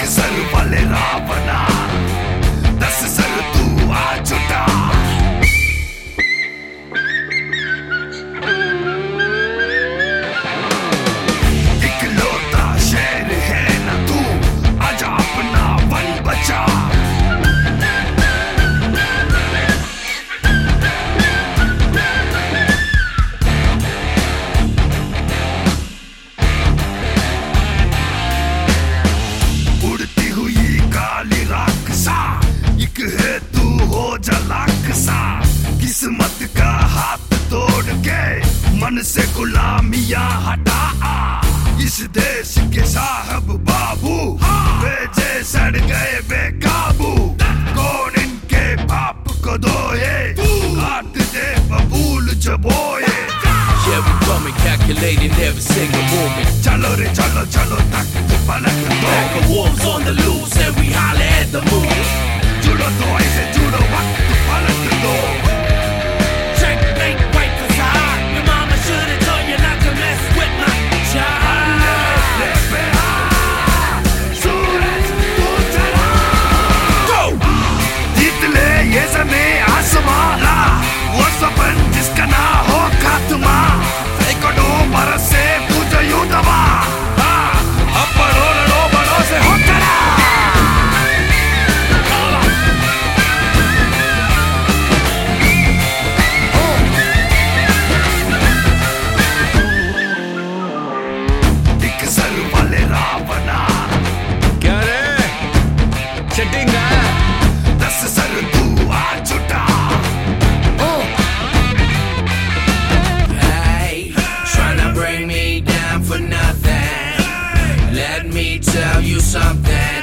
Sir वाले रावणा, 10 sir तू आ जुटा। इकलौता शेर है ना तू, आजा अपना वन बचा। उड़ती हुई काली राक्षसा, एक है तू हो जा लाखसा। किस्मत का हाथ तोड़ के मन से गुलामियां हटा। इस देश के साहब बाबू बेजे सड़ गए बेकाबू। कौन इनके बाप को दोए, काट दे बबूल जबोए। Yeah, we coming, calculating every single moment. चलो रे चलो चलो तक पलट दो। Pack of wolves on the loose and we holler at the moon. जुड़ो तो ऐसे जुड़ो वक्त पलट दो। Checkmate, right to side. Your mama should've told you not to mess with my child. ले पे आ, सूरज तू चला। Go! जीत ले ये ज़मीं आसमां, वो सपन जिसका ना हो खात्मा। सैकड़ों बरस से तुझे यूं दबा, अब बढ़ो लड़ो बड़ों से हो करा। एक सर वाले रावणा, क्या रे? चटिंगा? 10 सर तू आ जुटा। Hey, tryna bring me down for nothing. Let me tell you something.